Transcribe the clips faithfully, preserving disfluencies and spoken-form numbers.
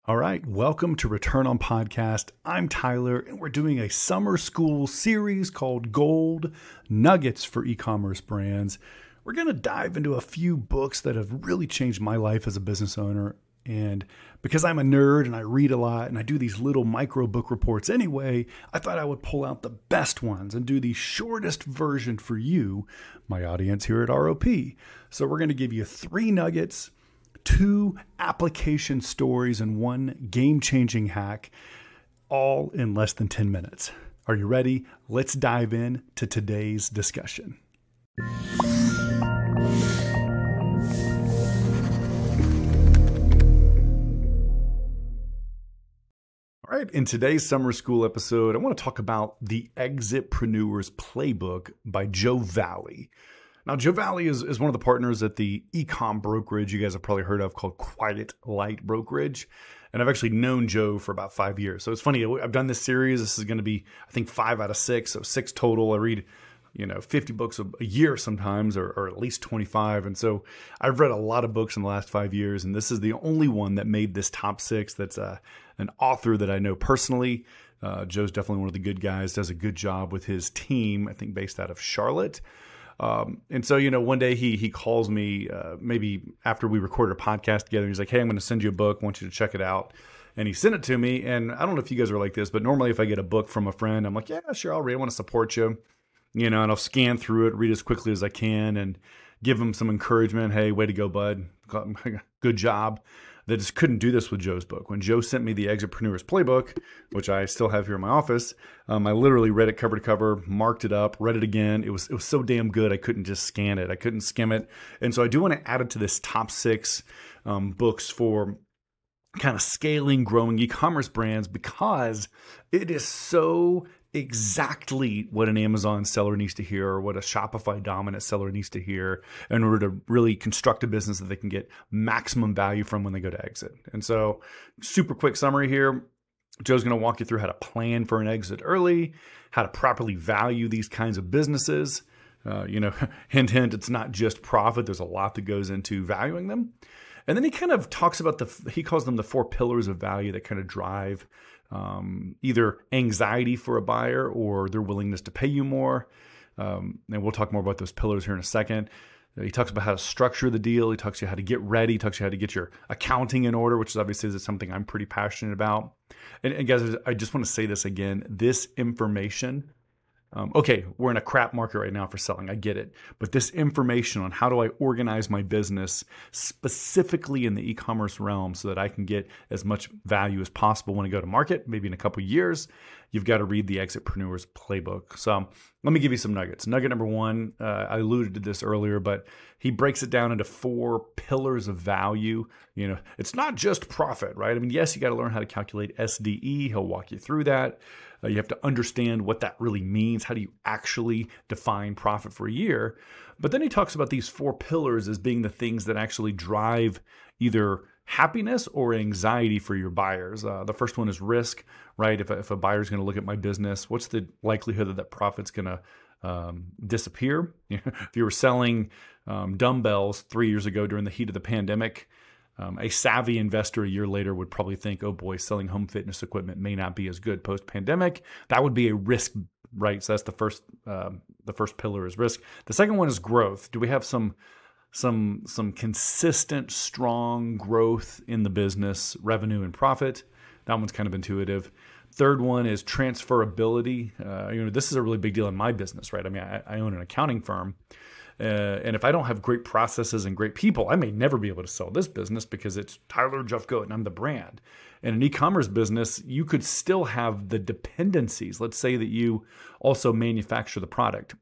All right, welcome to Return on Podcast. I'm Tyler, and we're doing a summer school series called Gold Nuggets for E-commerce Brands. We're going to dive into a few books that have really changed my life as a business owner. And because I'm a nerd and I read a lot and I do these little micro book reports anyway, I thought I would pull out the best ones and do the shortest version for you, my audience here at R O P. So we're going to give you three nuggets, two application stories, and one game-changing hack, all in less than ten minutes. Are you ready? Let's dive in to today's discussion. All right, in today's summer school episode, I want to talk about the Exitpreneur's Playbook by Joe Valli. Now, Joe Valli is, is one of the partners at the e-com brokerage you guys have probably heard of called Quiet Light Brokerage. And I've actually known Joe for about five years. So it's funny, I've done this series. This is going to be, I think, five out of six. So six total. I read, you know, fifty books a year sometimes, or, or at least twenty-five. And so I've read a lot of books in the last five years. And this is the only one that made this top six that's a, an author that I know personally. Uh, Joe's definitely one of the good guys, does a good job with his team, I think based out of Charlotte. Um, and so, you know, one day he he calls me, uh, maybe after we recorded a podcast together. He's like, hey, I'm going to send you a book. I want you to check it out. And he sent it to me. And I don't know if you guys are like this, but normally if I get a book from a friend, I'm like, yeah, sure, I'll read. I want to support you, you know, and I'll scan through it, read as quickly as I can, and give him some encouragement. Hey, way to go, bud. Good job. They just couldn't do this with Joe's book. When Joe sent me the Exitpreneur's Playbook, which I still have here in my office, um, I literally read it cover to cover, marked it up, read it again. It was it was so damn good, I couldn't just scan it. I couldn't skim it. And so I do want to add it to this top six um, books for kind of scaling, growing e-commerce brands, because it is so exactly what an Amazon seller needs to hear, or what a Shopify dominant seller needs to hear in order to really construct a business that they can get maximum value from when they go to exit. And so, super quick summary here. Joe's going to walk you through how to plan for an exit early, how to properly value these kinds of businesses. Uh, you know, hint, hint, it's not just profit. There's a lot that goes into valuing them. And then he kind of talks about the, he calls them the four pillars of value that kind of drive um, either anxiety for a buyer or their willingness to pay you more. Um, and we'll talk more about those pillars here in a second. He talks about how to structure the deal. He talks to you how to get ready. He talks to you how to get your accounting in order, which is obviously is something I'm pretty passionate about. And, and guys, I just want to say this again. This information, Um, okay, we're in a crap market right now for selling. I get it. But this information on how do I organize my business specifically in the e-commerce realm so that I can get as much value as possible when I go to market, maybe in a couple of years, you've got to read the Exitpreneur's Playbook. So let me give you some nuggets. Nugget number one, uh, I alluded to this earlier, but he breaks it down into four pillars of value. You know, it's not just profit, right? I mean, yes, you got to learn how to calculate S D E. He'll walk you through that. Uh, you have to understand what that really means. How do you actually define profit for a year? But then he talks about these four pillars as being the things that actually drive either happiness or anxiety for your buyers. Uh, the first one is risk, right? If a, if a buyer is going to look at my business, what's the likelihood that that profit's going to um, disappear? If you were selling um, dumbbells three years ago during the heat of the pandemic, Um, a savvy investor a year later would probably think, oh boy, selling home fitness equipment may not be as good post-pandemic. That would be a risk, right? So that's the first um, the first pillar is risk. The second one is growth. Do we have some some some consistent, strong growth in the business, revenue and profit? That one's kind of intuitive. Third one is transferability. Uh, you know, this is a really big deal in my business, right? I mean, I, I own an accounting firm. Uh, and if I don't have great processes and great people, I may never be able to sell this business because it's Tyler Jeffcoat and I'm the brand. In an e-commerce business, you could still have the dependencies. Let's say that you also manufacture the product.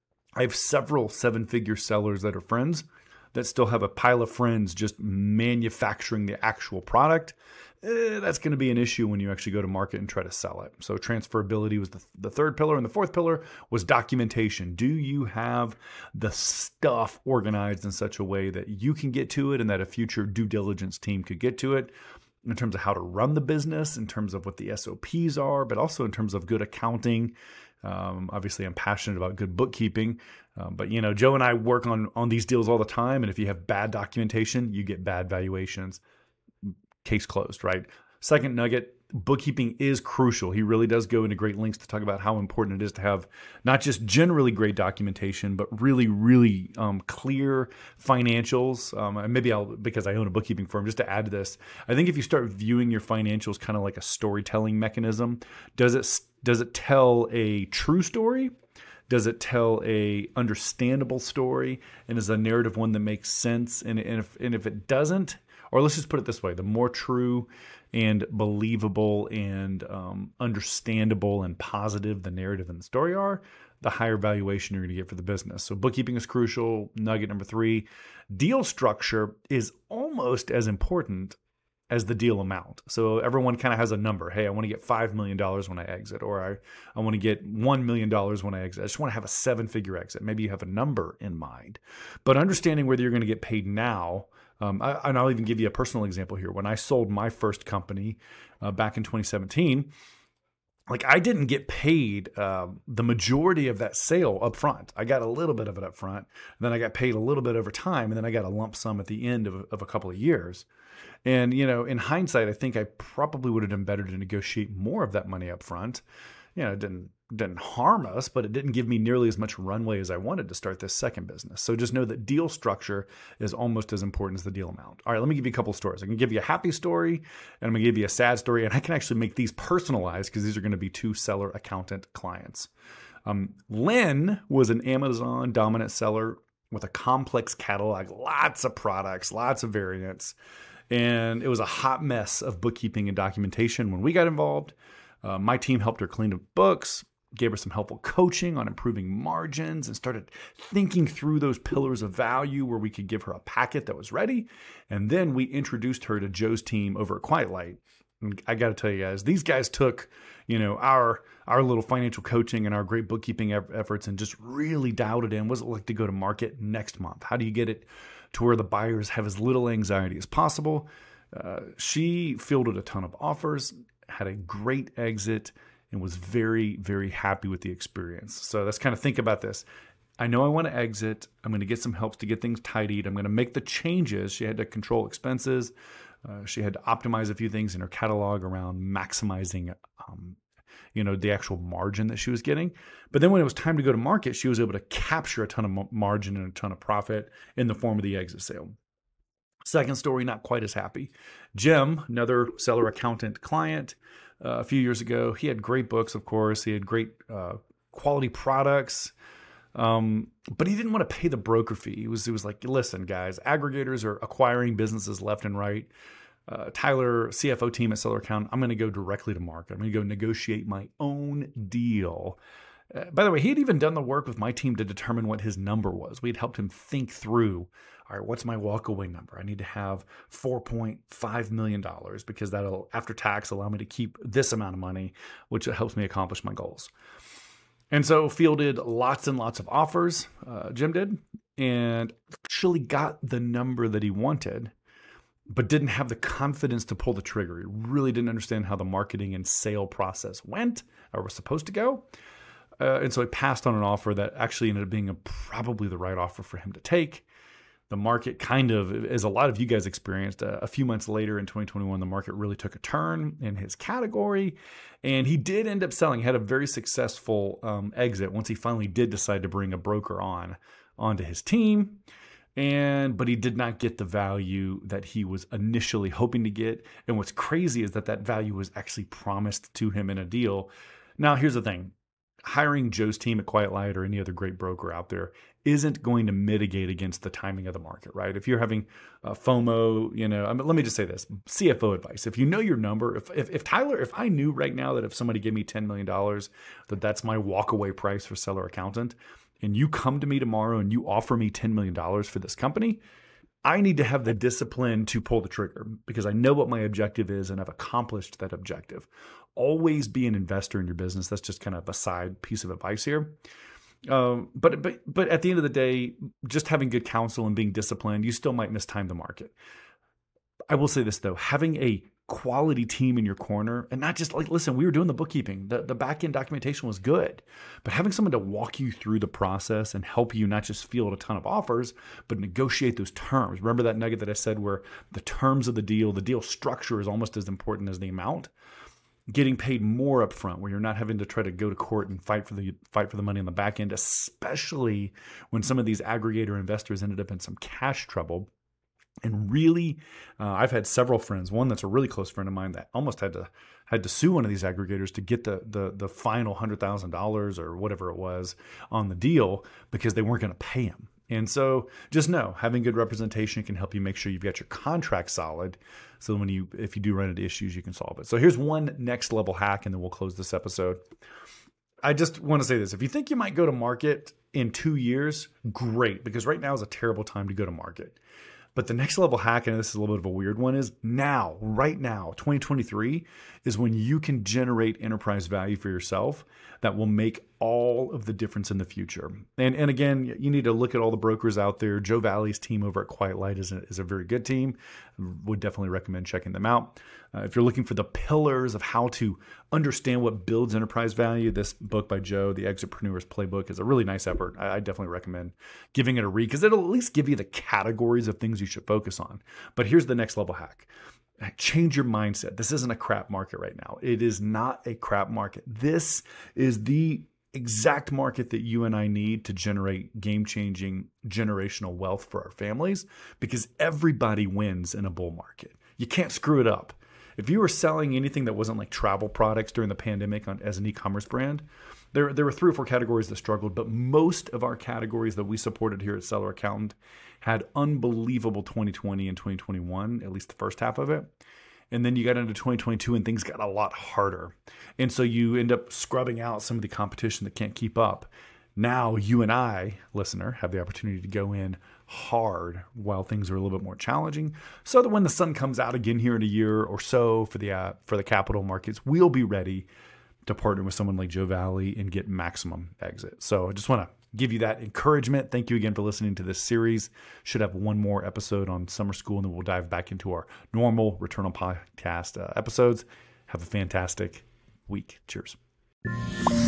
I have several seven-figure sellers that are friends that still have a pile of friends just manufacturing the actual product. Eh, that's going to be an issue when you actually go to market and try to sell it. So transferability was the, the third pillar. And the fourth pillar was documentation. Do you have the stuff organized in such a way that you can get to it and that a future due diligence team could get to it, in terms of how to run the business, in terms of what the S O Ps are, but also in terms of good accounting. Um, obviously, I'm passionate about good bookkeeping. Um, but, you know, Joe and I work on, on these deals all the time. And if you have bad documentation, you get bad valuations. Case closed, right? Second nugget, bookkeeping is crucial. He really does go into great lengths to talk about how important it is to have not just generally great documentation, but really, really um, clear financials. Um, and maybe I'll, because I own a bookkeeping firm, just to add to this, I think if you start viewing your financials kind of like a storytelling mechanism, does it does it tell a true story? Does it tell a understandable story? And is the narrative one that makes sense? And, and, if, and if it doesn't, or let's just put it this way, the more true and believable and um, understandable and positive the narrative and the story are, the higher valuation you're going to get for the business. So bookkeeping is crucial. Nugget number three, deal structure is almost as important as the deal amount. So everyone kind of has a number. Hey, I want to get five million dollars when I exit, or I, I want to get one million dollars when I exit. I just want to have a seven-figure exit. Maybe you have a number in mind. But understanding whether you're going to get paid now, um, I, and I'll even give you a personal example here. When I sold my first company uh, back in twenty seventeen, like I didn't get paid uh, the majority of that sale up front. I got a little bit of it up front, and then I got paid a little bit over time, and then I got a lump sum at the end of, of a couple of years. And, you know, in hindsight, I think I probably would have done better to negotiate more of that money up front. You know, it didn't, didn't harm us, but it didn't give me nearly as much runway as I wanted to start this second business. So just know that deal structure is almost as important as the deal amount. All right, let me give you a couple of stories. I can give you a happy story, and I'm going to give you a sad story, and I can actually make these personalized because these are going to be two seller accountant clients. Um, Lynn was an Amazon dominant seller with a complex catalog, lots of products, lots of variants. And it was a hot mess of bookkeeping and documentation when we got involved. Uh, my team helped her clean up books, gave her some helpful coaching on improving margins, and started thinking through those pillars of value where we could give her a packet that was ready. And then we introduced her to Joe's team over at Quiet Light. And I got to tell you guys, these guys took, you know, our our little financial coaching and our great bookkeeping efforts and just really dialed it in. What's it like to go to market next month? How do you get it to where the buyers have as little anxiety as possible? Uh, she fielded a ton of offers, had a great exit, and was very, very happy with the experience. So let's kind of think about this. I know I want to exit. I'm going to get some help to get things tidied. I'm going to make the changes. She had to control expenses. Uh, she had to optimize a few things in her catalog around maximizing um, you know, the actual margin that she was getting. But then when it was time to go to market, she was able to capture a ton of margin and a ton of profit in the form of the exit sale. Second story, not quite as happy. Jim, another seller accountant client, uh, a few years ago, he had great books, of course. He had great uh, quality products, um, but he didn't want to pay the broker fee. He was, he was like, listen, guys, aggregators are acquiring businesses left and right. Uh, Tyler, C F O team at Seller Account, I'm going to go directly to market. I'm going to go negotiate my own deal. Uh, by the way, he had even done the work with my team to determine what his number was. We had helped him think through, all right, what's my walkaway number? I need to have four point five million dollars because that'll, after tax, allow me to keep this amount of money, which helps me accomplish my goals. And so fielded lots and lots of offers, uh, Jim did, and actually got the number that he wanted, but didn't have the confidence to pull the trigger. He really didn't understand how the marketing and sale process went or was supposed to go. Uh, and so he passed on an offer that actually ended up being a, probably the right offer for him to take. The market kind of, as a lot of you guys experienced, uh, a few months later in twenty twenty-one, the market really took a turn in his category. And he did end up selling, had a very successful um, exit once he finally did decide to bring a broker on onto his team. And but he did not get the value that he was initially hoping to get. And what's crazy is that that value was actually promised to him in a deal. Now, here's the thing. Hiring Joe's team at Quiet Light or any other great broker out there isn't going to mitigate against the timing of the market, right? If you're having uh, FOMO, you know, I mean, let me just say this, C F O advice. If you know your number, if, if, if Tyler, if I knew right now that if somebody gave me ten million dollars, that that's my walkaway price for Seller Accountant, and you come to me tomorrow and you offer me ten million dollars for this company, I need to have the discipline to pull the trigger because I know what my objective is and I've accomplished that objective. Always be an investor in your business. That's just kind of a side piece of advice here. Um, but but but at the end of the day, just having good counsel and being disciplined, you still might mistime the market. I will say this though, having a quality team in your corner, and not just like, listen, we were doing the bookkeeping. The, the back end documentation was good, but having someone to walk you through the process and help you not just field a ton of offers, but negotiate those terms. Remember that nugget that I said where the terms of the deal, the deal structure is almost as important as the amount. Getting paid more up front, where you're not having to try to go to court and fight for the fight for the money on the back end, especially when some of these aggregator investors ended up in some cash trouble. And really, uh, I've had several friends, one that's a really close friend of mine that almost had to had to sue one of these aggregators to get the the, the final one hundred thousand dollars or whatever it was on the deal because they weren't going to pay him. And so just know, having good representation can help you make sure you've got your contract solid. So when you, if you do run into issues, you can solve it. So here's one next level hack, and then we'll close this episode. I just want to say this. If you think you might go to market in two years, great, because right now is a terrible time to go to market. But the next level hack, and this is a little bit of a weird one, is now, right now, twenty twenty-three is when you can generate enterprise value for yourself that will make all of the difference in the future. And and again, you need to look at all the brokers out there. Joe Valley's team over at Quiet Light is a, is a very good team. Would definitely recommend checking them out. Uh, if you're looking for the pillars of how to understand what builds enterprise value, this book by Joe, The Exitpreneur's Playbook, is a really nice effort. I, I definitely recommend giving it a read because it'll at least give you the categories of things you should focus on. But here's the next level hack. Change your mindset. This isn't a crap market right now. It is not a crap market. This is the exact market that you and I need to generate game-changing generational wealth for our families, because everybody wins in a bull market. You can't screw it up. If you were selling anything that wasn't like travel products during the pandemic on, as an e-commerce brand, there, there were three or four categories that struggled, but most of our categories that we supported here at Seller Accountant had unbelievable twenty twenty and twenty twenty-one, at least the first half of it. And then you got into twenty twenty-two and things got a lot harder. And so you end up scrubbing out some of the competition that can't keep up. Now you and I, listener, have the opportunity to go in hard while things are a little bit more challenging, so that when the sun comes out again here in a year or so for the uh, for the capital markets, we'll be ready to partner with someone like Joe Valley and get maximum exit. So I just want to give you that encouragement. Thank you again for listening to this series. Should have one more episode on summer school, and then we'll dive back into our normal Return on Podcast uh, episodes. Have a fantastic week. Cheers.